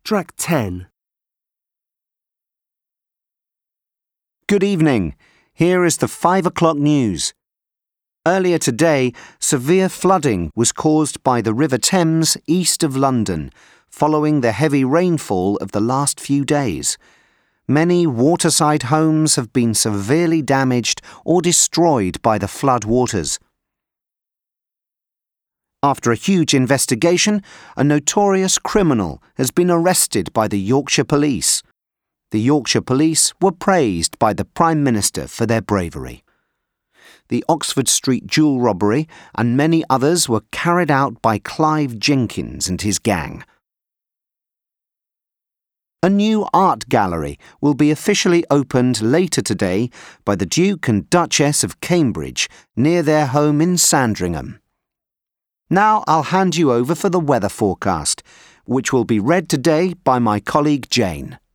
Track 10. Good evening. Here is the 5 o'clock news. Earlier today, severe flooding was caused by the River Thames east of London, following the heavy rainfall of the last few days. Many waterside homes have been severely damaged or destroyed by the flood waters. After a huge investigation, a notorious criminal has been arrested by the Yorkshire Police. The Yorkshire Police were praised by the Prime Minister for their bravery. The Oxford Street jewel robbery and many others were carried out by Clive Jenkins and his gang. A new art gallery will be officially opened later today by the Duke and Duchess of Cambridge near their home in Sandringham. Now I'll hand you over for the weather forecast, which will be read today by my colleague Jane.